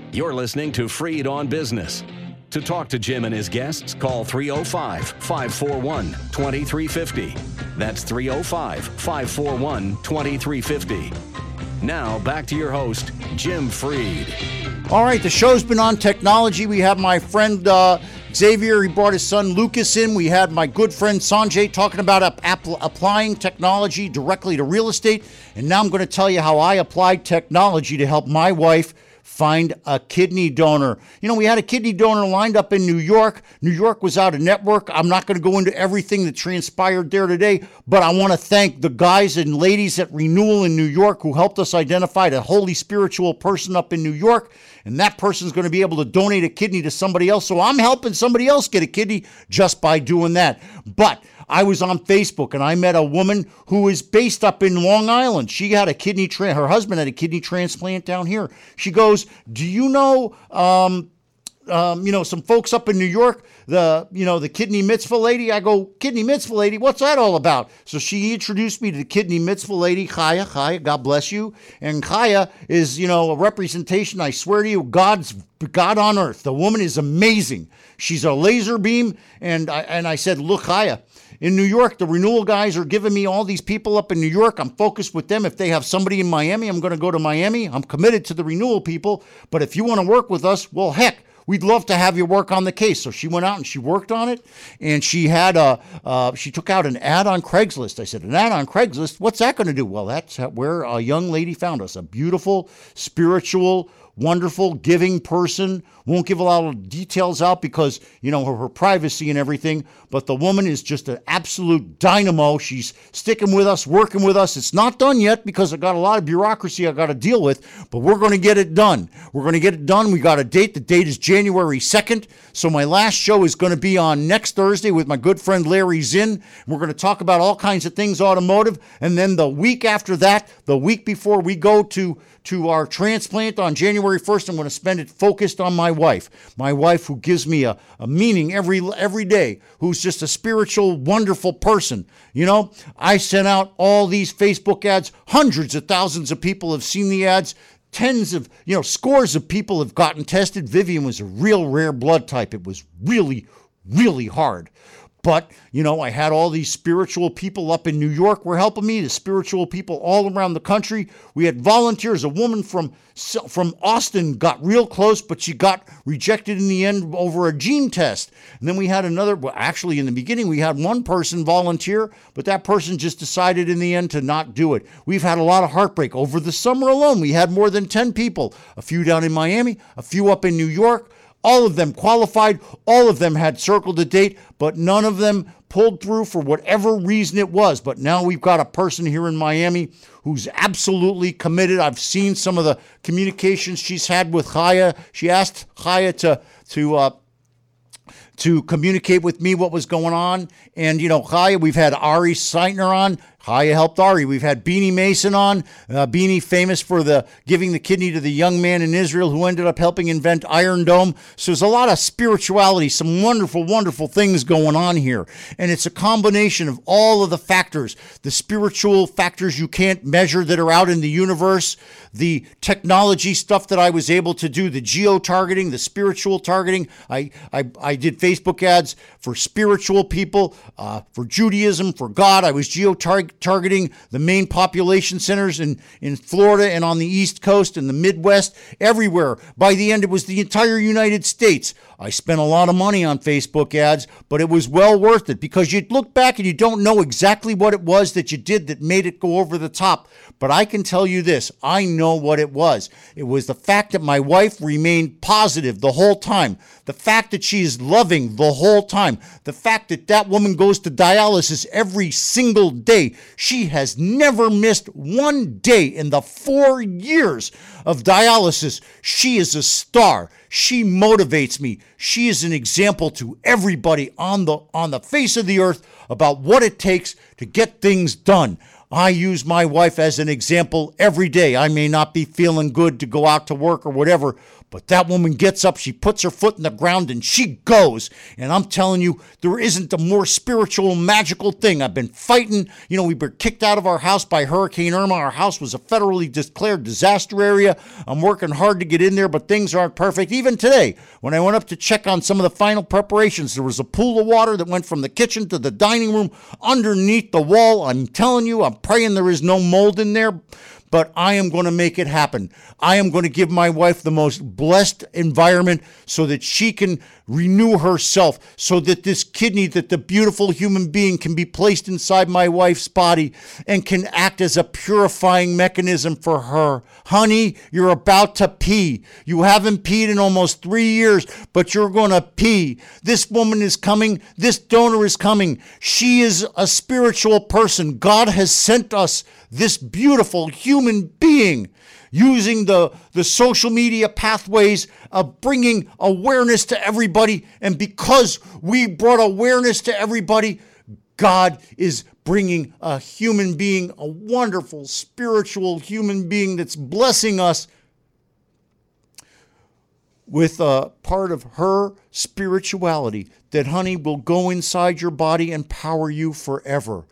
You're listening to Freed on Business. To talk to Jim and his guests, call 305-541-2350. That's 305-541-2350. Now, back to your host, Jim Freed. All right, the show's been on technology. We have my friend Xavier. He brought his son Lucas in. We had my good friend Sanjay talking about applying technology directly to real estate. And now I'm going to tell you how I applied technology to help my wife find a kidney donor. You know, we had a kidney donor lined up in New York. New York was out of network. I'm not going to go into everything that transpired there today, but I want to thank the guys and ladies at Renewal in New York who helped us identify the holy spiritual person up in New York, and that person's going to be able to donate a kidney to somebody else. So I'm helping somebody else get a kidney just by doing that. But I was on Facebook and I met a woman who is based up in Long Island. She had a her husband had a kidney transplant down here. She goes, do you know, some folks up in New York, the kidney mitzvah lady? I go, kidney mitzvah lady? What's that all about? So she introduced me to the kidney mitzvah lady, Chaya, God bless you. And Chaya is, a representation, I swear to you, God on earth. The woman is amazing. She's a laser beam. And I said, look, Chaya, in New York, the Renewal guys are giving me all these people up in New York. I'm focused with them. If they have somebody in Miami, I'm going to go to Miami. I'm committed to the Renewal people. But if you want to work with us, well, heck, we'd love to have you work on the case. So she went out and she worked on it. And she had she took out an ad on Craigslist. I said, an ad on Craigslist? What's that going to do? Well, that's where a young lady found us. A beautiful, spiritual, wonderful, giving person. Won't give a lot of details out because, her privacy and everything. But the woman is just an absolute dynamo. She's sticking with us, working with us. It's not done yet because I got a lot of bureaucracy I got to deal with, but we're going to get it done. We're going to get it done. We got a date. The date is January 2nd. So my last show is going to be on next Thursday with my good friend Larry Zinn. We're going to talk about all kinds of things automotive. And then the week after that, the week before we go to our transplant on January 1st, I'm going to spend it focused on my wife who gives me a meaning every day, who's just a spiritual, wonderful person. I sent out all these Facebook ads. Hundreds of thousands of people have seen the ads. Scores of people have gotten tested. Vivian was a real rare blood type. It was really, really hard. But, I had all these spiritual people up in New York were helping me, the spiritual people all around the country. We had volunteers. A woman from Austin got real close, but she got rejected in the end over a gene test. And then we had in the beginning, we had one person volunteer, but that person just decided in the end to not do it. We've had a lot of heartbreak. Over the summer alone, we had more than 10 people, a few down in Miami, a few up in New York. All of them qualified, all of them had circled the date, but none of them pulled through for whatever reason it was. But now we've got a person here in Miami who's absolutely committed. I've seen some of the communications she's had with Chaya. She asked Chaya to communicate with me what was going on. And, Chaya, we've had Ari Seitner on. Chaya helped Ari. We've had Beanie Mason on. Beanie, famous for giving the kidney to the young man in Israel who ended up helping invent Iron Dome. So there's a lot of spirituality, some wonderful, wonderful things going on here. And it's a combination of all of the factors, the spiritual factors you can't measure that are out in the universe, the technology stuff that I was able to do, the geo-targeting, the spiritual targeting. I did Facebook ads for spiritual people, for Judaism, for God. I was geo-targeting the main population centers in Florida and on the East Coast and the Midwest, everywhere. By the end, it was the entire United States. I spent a lot of money on Facebook ads, but it was well worth it because you look back and you don't know exactly what it was that you did that made it go over the top. But I can tell you this, I know what it was. It was the fact that my wife remained positive the whole time. The fact that she is loving the whole time. The fact that that woman goes to dialysis every single day. She has never missed one day in the 4 years of dialysis. She is a star. She motivates me. She is an example to everybody on the face of the earth about what it takes to get things done. I use my wife as an example every day. I may not be feeling good to go out to work or whatever, but that woman gets up, she puts her foot in the ground, and she goes. And I'm telling you, there isn't a more spiritual, magical thing. I've been fighting. We were kicked out of our house by Hurricane Irma. Our house was a federally declared disaster area. I'm working hard to get in there, but things aren't perfect. Even today, when I went up to check on some of the final preparations, there was a pool of water that went from the kitchen to the dining room underneath the wall. I'm telling you, I'm praying there is no mold in there, but I am going to make it happen. I am going to give my wife the most blessed environment so that she can renew herself, so that this kidney, that the beautiful human being can be placed inside my wife's body and can act as a purifying mechanism for her. Honey, you're about to pee. You haven't peed in almost 3 years, but you're going to pee. This woman is coming. This donor is coming. She is a spiritual person. God has sent us this beautiful human being, using the social media pathways of bringing awareness to everybody. And because we brought awareness to everybody, God is bringing a human being, a wonderful spiritual human being that's blessing us with a part of her spirituality that, honey, will go inside your body and power you forever.